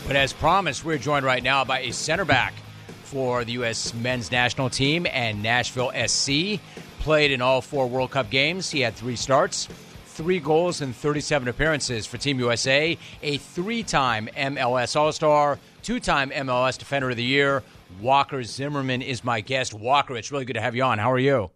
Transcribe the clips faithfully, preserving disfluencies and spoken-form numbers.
But as promised, we're joined right now by a center back for the U S men's national team and Nashville S C. Played in all four World Cup games. He had three starts, three goals, and thirty-seven appearances for Team U S A. A three-time M L S All-Star, two-time M L S Defender of the Year. Walker Zimmerman is my guest. Walker, it's really good to have you on. How are you?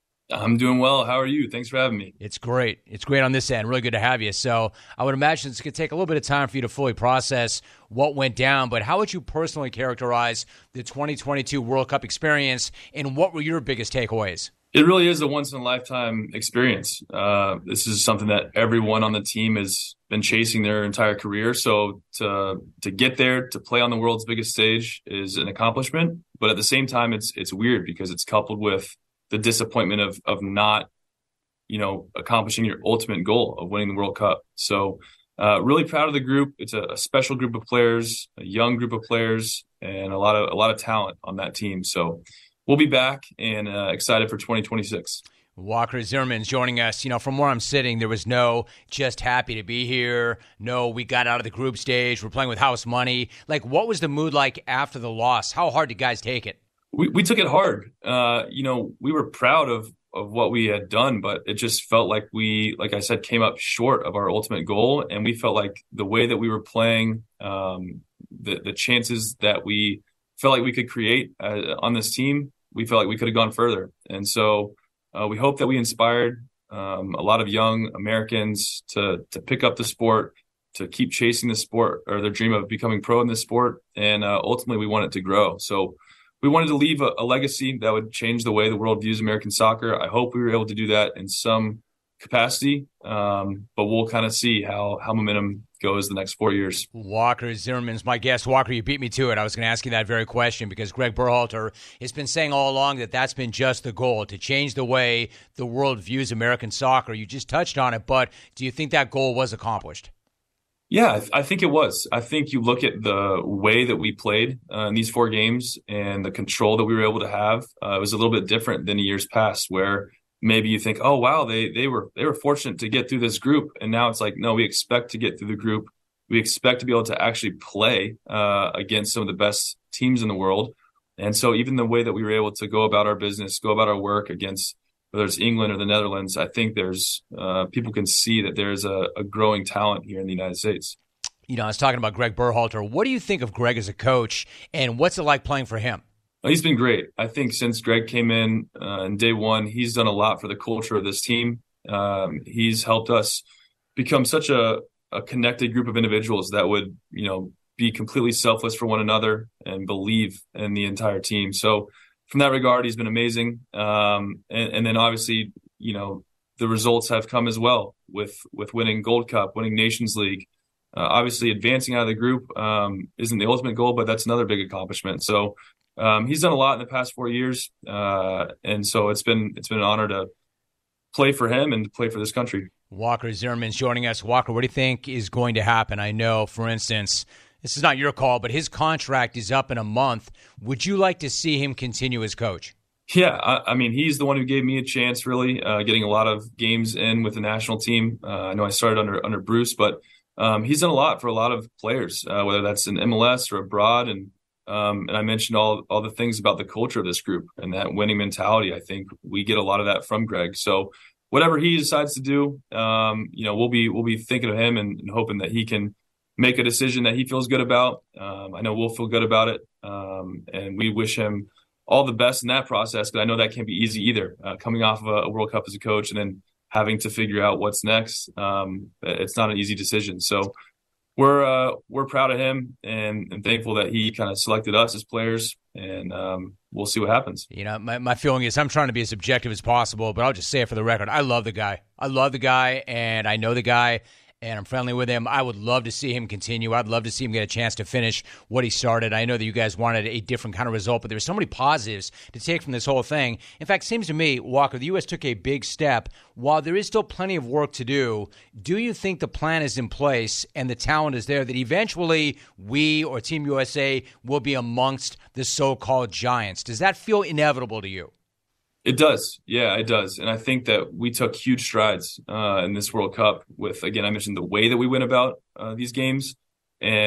I'm doing well. How are you? Thanks for having me. It's great. It's great on this end. Really good to have you. So I would imagine it's going to take a little bit of time for you to fully process what went down, but how would you personally characterize the twenty twenty-two World Cup experience, and what were your biggest takeaways? It really is a once-in-a-lifetime experience. Uh, this is something that everyone on the team has been chasing their entire career. So to to get there, to play on the world's biggest stage is an accomplishment. But at the same time, it's it's weird because it's coupled with the disappointment of of not, you know, accomplishing your ultimate goal of winning the World Cup. So uh, really proud of the group. It's a, a special group of players, a young group of players, and a lot of a lot of talent on that team. So we'll be back and uh, excited for twenty twenty-six. Walker Zimmerman's joining us. You know, from where I'm sitting, there was no just happy to be here. No, we got out of the group stage. We're playing with house money. Like, what was the mood like after the loss? How hard did guys take it? We we took it hard. Uh, you know, we were proud of of what we had done, but it just felt like we, like I said, came up short of our ultimate goal. And we felt like the way that we were playing, um, the the chances that we felt like we could create uh, on this team, we felt like we could have gone further. And so uh, we hope that we inspired um, a lot of young Americans to to pick up the sport, to keep chasing the sport or their dream of becoming pro in this sport. And uh, ultimately, we want it to grow. So we wanted to leave a, a legacy that would change the way the world views American soccer. I hope we were able to do that in some capacity, um, but we'll kind of see how how momentum goes the next four years. Walker Zimmerman's my guest. Walker, you beat me to it. I was going to ask you that very question because Greg Berhalter has been saying all along that that's been just the goal, to change the way the world views American soccer. You just touched on it, but do you think that goal was accomplished? Yeah, I, th- I think it was. I think you look at the way that we played uh, in these four games and the control that we were able to have. Uh, it was a little bit different than years past, where maybe you think, "Oh, wow, they they were they were fortunate to get through this group," and now it's like, no, we expect to get through the group. We expect to be able to actually play uh, against some of the best teams in the world, and so even the way that we were able to go about our business, go about our work against whether it's England or the Netherlands, I think there's uh, people can see that there's a, a growing talent here in the United States. You know, I was talking about Greg Berhalter. What do you think of Greg as a coach, and what's it like playing for him? He's been great. I think since Greg came in uh, in day one, he's done a lot for the culture of this team. Um, he's helped us become such a, a connected group of individuals that would, you know, be completely selfless for one another and believe in the entire team. So from that regard, he's been amazing. Um, and, and then obviously, you know, the results have come as well with, with winning Gold Cup, winning Nations League. Uh, obviously, advancing out of the group um, isn't the ultimate goal, but that's another big accomplishment. So um, he's done a lot in the past four years. Uh, and so it's been it's been an honor to play for him and to play for this country. Walker Zimmerman's joining us. Walker, what do you think is going to happen? I know, for instance, this is not your call, but his contract is up in a month. Would you like to see him continue as coach? Yeah, I, I mean, he's the one who gave me a chance, really, uh, getting a lot of games in with the national team. Uh, I know I started under under Bruce, but um, he's done a lot for a lot of players, uh, whether that's in M L S or abroad. And um, and I mentioned all all the things about the culture of this group and that winning mentality. I think we get a lot of that from Greg. So whatever he decides to do, um, you know, we'll be we'll be thinking of him and, and hoping that he can make a decision that he feels good about. Um, I know we'll feel good about it. Um, and we wish him all the best in that process, but I know that can't be easy either. Uh, coming off of a, a World Cup as a coach and then having to figure out what's next, um, it's not an easy decision. So we're uh, we're proud of him and, and thankful that he kind of selected us as players, and um, we'll see what happens. You know, my, my feeling is I'm trying to be as objective as possible, but I'll just say it for the record. I love the guy. I love the guy, and I know the guy, and I'm friendly with him. I would love to see him continue. I'd love to see him get a chance to finish what he started. I know that you guys wanted a different kind of result, but there's so many positives to take from this whole thing. In fact, it seems to me, Walker, the U S took a big step. While there is still plenty of work to do, do you think the plan is in place and the talent is there that eventually we or Team U S A will be amongst the so-called giants? Does that feel inevitable to you? It does. Yeah, it does. And I think that we took huge strides uh, in this World Cup with, again, I mentioned the way that we went about uh, these games and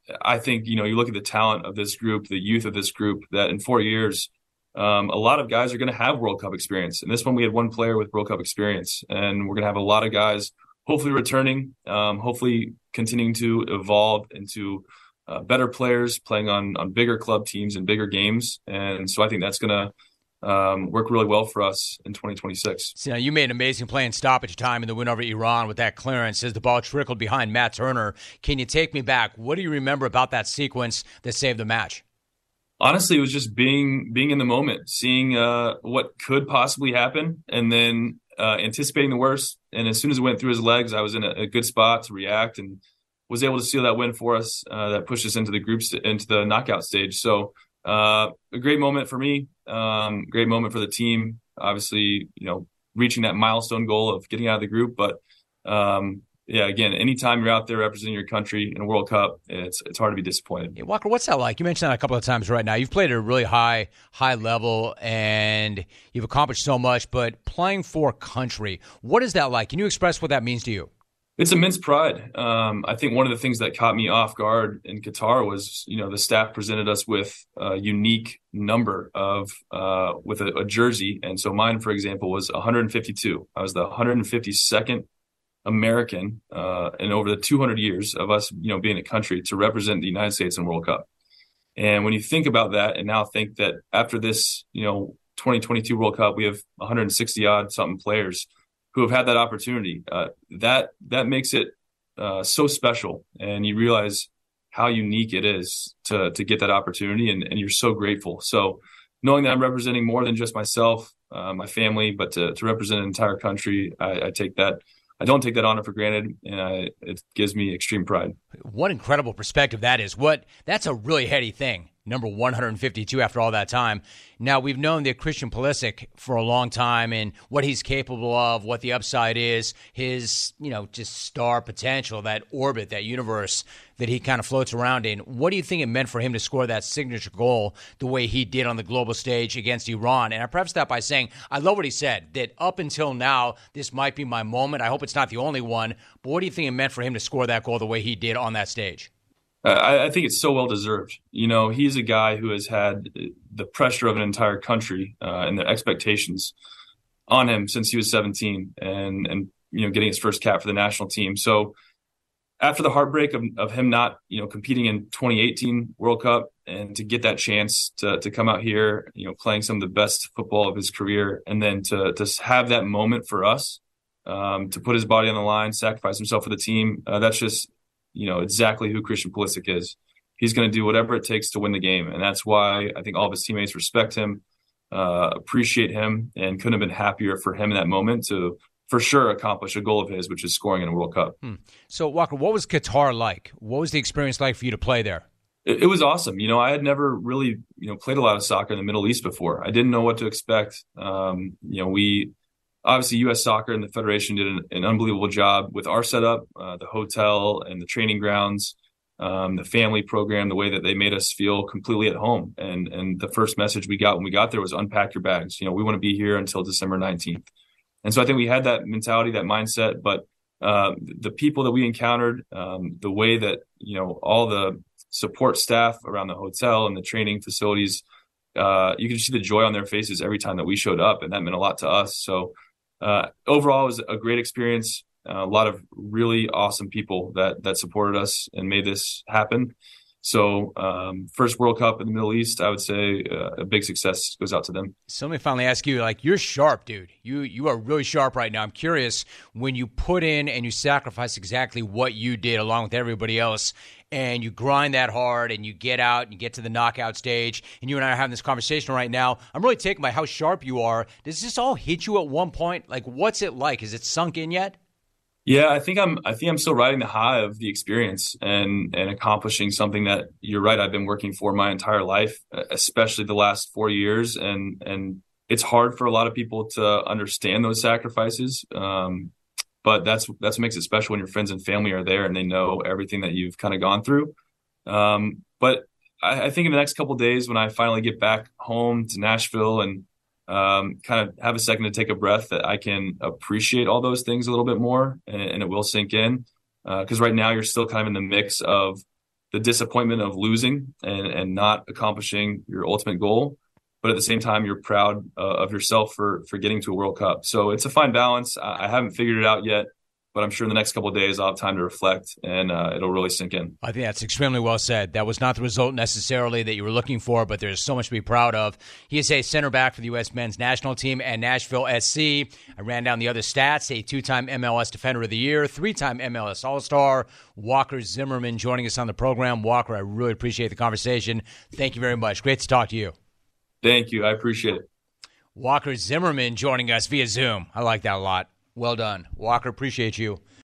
I think, you know, you look at the talent of this group, the youth of this group, that in four years, um, a lot of guys are going to have World Cup experience. And this one, we had one player with World Cup experience, and we're going to have a lot of guys hopefully returning, um, hopefully continuing to evolve into uh, better players, playing on on bigger club teams and bigger games. And so I think that's going to Um, work really well for us in twenty twenty-six. So now you made an amazing play in stoppage time in the win over Iran with that clearance as the ball trickled behind Matt Turner. Can you take me back? What do you remember about that sequence that saved the match? Honestly, it was just being being in the moment, seeing uh, what could possibly happen, and then uh, anticipating the worst. And as soon as it went through his legs, I was in a, a good spot to react and was able to seal that win for us. Uh, that pushed us into the groups into the knockout stage. So uh, a great moment for me. Um, great moment for the team. Obviously, you know, reaching that milestone goal of getting out of the group. But um, yeah, again, anytime you're out there representing your country in a World Cup, it's it's hard to be disappointed. Hey, Walker, what's that like? You mentioned that a couple of times right now. You've played at a really high, high level, and you've accomplished so much. But playing for country, what is that like? Can you express what that means to you? It's immense pride. Um, I think one of the things that caught me off guard in Qatar was, you know, the staff presented us with a unique number of, uh, with a, a jersey. And so mine, for example, was one hundred fifty-two. I was the one hundred fifty-second American uh, in over the two hundred years of us, you know, being a country to represent the United States in World Cup. And when you think about that and now think that after this, you know, twenty twenty-two World Cup, we have one hundred sixty odd something players who have had that opportunity. Uh, that that makes it uh, so special, and you realize how unique it is to to get that opportunity, and, and you're so grateful. So knowing that I'm representing more than just myself, uh, my family, but to, to represent an entire country, I, I take that. I don't take that honor for granted, and I, it gives me extreme pride. What incredible perspective that is. What that's a really heady thing. Number one hundred fifty-two after all that time. Now, we've known that Christian Pulisic for a long time and what he's capable of, what the upside is, his, you know, just star potential, that orbit, that universe that he kind of floats around in. What do you think it meant for him to score that signature goal the way he did on the global stage against Iran? And I preface that by saying I love what he said, that up until now, this might be my moment. I hope it's not the only one. But what do you think it meant for him to score that goal the way he did on that stage? I, I think it's so well deserved. You know, he's a guy who has had the pressure of an entire country uh, and the expectations on him since he was seventeen, and and you know, getting his first cap for the national team. So after the heartbreak of of him not, you know, competing in twenty eighteen World Cup, and to get that chance to to come out here, you know, playing some of the best football of his career, and then to to have that moment for us, um, to put his body on the line, sacrifice himself for the team. Uh, that's just, you know, exactly who Christian Pulisic is. He's going to do whatever it takes to win the game. And that's why I think all of his teammates respect him, uh, appreciate him, and couldn't have been happier for him in that moment to, for sure, accomplish a goal of his, which is scoring in a World Cup. Hmm. So, Walker, what was Qatar like? What was the experience like for you to play there? It, it was awesome. You know, I had never really, you know, played a lot of soccer in the Middle East before. I didn't know what to expect. Um, you know, we obviously U S Soccer and the Federation did an, an unbelievable job with our setup, uh, the hotel and the training grounds, um, the family program, the way that they made us feel completely at home. And and the first message we got when we got there was unpack your bags. You know, we want to be here until December nineteenth. And so I think we had that mentality, that mindset, but uh, the people that we encountered, um, the way that, you know, all the support staff around the hotel and the training facilities, uh, you could see the joy on their faces every time that we showed up. And that meant a lot to us. So uh, overall, it was a great experience. Uh, a lot of really awesome people that that supported us and made this happen. So um, first World Cup in the Middle East, I would say uh, a big success goes out to them. So let me finally ask you, like, you're sharp, dude. You you are really sharp right now. I'm curious, when you put in and you sacrifice exactly what you did along with everybody else, and you grind that hard and you get out and you get to the knockout stage, and you and I are having this conversation right now, I'm really taken by how sharp you are. Does this all hit you at one point? Like, what's it like? Is it sunk in yet? Yeah, I think I'm. I think I'm still riding the high of the experience and and accomplishing something that, you're right, I've been working for my entire life, especially the last four years. And and it's hard for a lot of people to understand those sacrifices. Um, but that's that's what makes it special when your friends and family are there and they know everything that you've kind of gone through. Um, but I, I think in the next couple of days, when I finally get back home to Nashville and um, kind of have a second to take a breath, that I can appreciate all those things a little bit more, and, and it will sink in. Uh, cause right now you're still kind of in the mix of the disappointment of losing and, and not accomplishing your ultimate goal. But at the same time, you're proud uh, of yourself for for getting to a World Cup. So it's a fine balance. I, I haven't figured it out yet, but I'm sure in the next couple of days I'll have time to reflect, and uh, it'll really sink in. I think that's extremely well said. That was not the result necessarily that you were looking for, but there's so much to be proud of. He is a center back for the U S men's national team and Nashville S C. I ran down the other stats. A two-time M L S Defender of the Year, three-time M L S All-Star. Walker Zimmerman joining us on the program. Walker, I really appreciate the conversation. Thank you very much. Great to talk to you. Thank you. I appreciate it. Walker Zimmerman joining us via Zoom. I like that a lot. Well done. Walker, appreciate you.